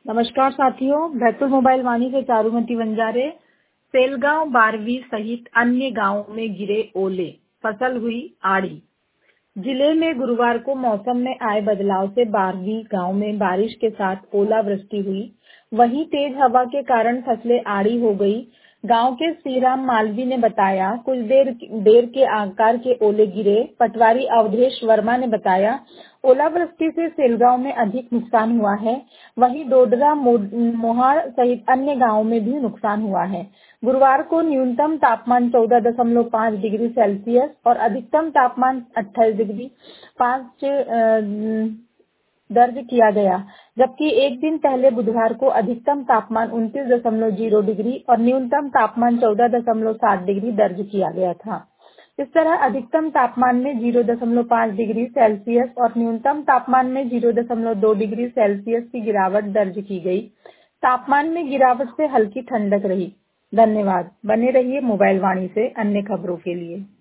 नमस्कार साथियों, बैतूल मोबाइल वाणी से चारुमती वंजारे। सेलगांव, बारवी सहित अन्य गांवों में गिरे ओले, फसल हुई आड़ी। जिले में गुरुवार को मौसम में आए बदलाव से बारवी गांव में बारिश के साथ ओलावृष्टि हुई। वहीं तेज हवा के कारण फसलें आड़ी हो गई। गांव के श्रीराम मालवी ने बताया, कुछ देर के आकार के ओले गिरे। पटवारी अवधेश वर्मा ने बताया, ओलावृष्टि से सेलगांव में अधिक नुकसान हुआ है। वहीं डोडरा, मोहाड़ सहित अन्य गांवों में भी नुकसान हुआ है। गुरुवार को न्यूनतम तापमान 14.5 डिग्री सेल्सियस और अधिकतम तापमान 28.5 दर्ज किया गया, जबकि एक दिन पहले बुधवार को अधिकतम तापमान 29.0 डिग्री और न्यूनतम तापमान 14.7 डिग्री दर्ज किया गया था। इस तरह अधिकतम तापमान में 0.5 डिग्री सेल्सियस और न्यूनतम तापमान में 0.2 डिग्री सेल्सियस की गिरावट दर्ज की गई। तापमान में गिरावट से हल्की ठंडक रही। धन्यवाद। बने रहिए मोबाइल वाणी से अन्य खबरों के लिए।